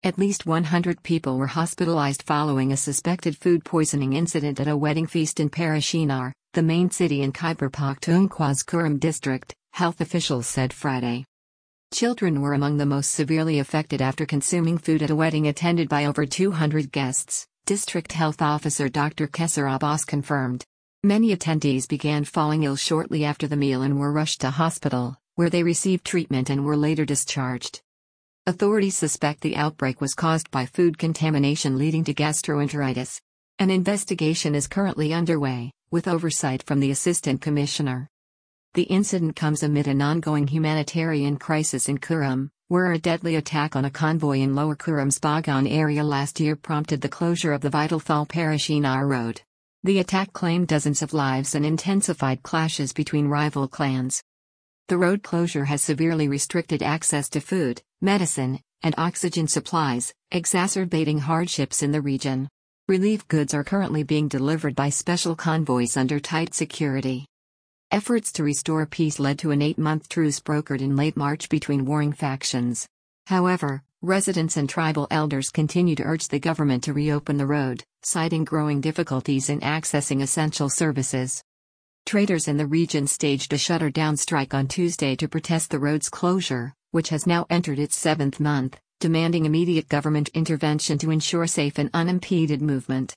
At least 100 people were hospitalized following a suspected food poisoning incident at a wedding feast in Parashinar, the main city in Khyber Pakhtunkhwa's Kurram district, health officials said Friday. Children were among the most severely affected after consuming food at a wedding attended by over 200 guests, District Health Officer Dr. Kesar Abbas confirmed. Many attendees began falling ill shortly after the meal and were rushed to hospital, where they received treatment and were later discharged. Authorities suspect the outbreak was caused by food contamination leading to gastroenteritis. An investigation is currently underway, with oversight from the Assistant Commissioner. The incident comes amid an ongoing humanitarian crisis in Kurram, where a deadly attack on a convoy in Lower Kurram's Bagan area last year prompted the closure of the vital Thal-Parashinar road. The attack claimed dozens of lives and intensified clashes between rival clans. The road closure has severely restricted access to food, medicine, and oxygen supplies, exacerbating hardships in the region. Relief goods are currently being delivered by special convoys under tight security. Efforts to restore peace led to an 8-month truce brokered in late March between warring factions. However, residents and tribal elders continue to urge the government to reopen the road, citing growing difficulties in accessing essential services. Traders in the region staged a shutterdown strike on Tuesday to protest the road's closure, which has now entered its 7th month, demanding immediate government intervention to ensure safe and unimpeded movement.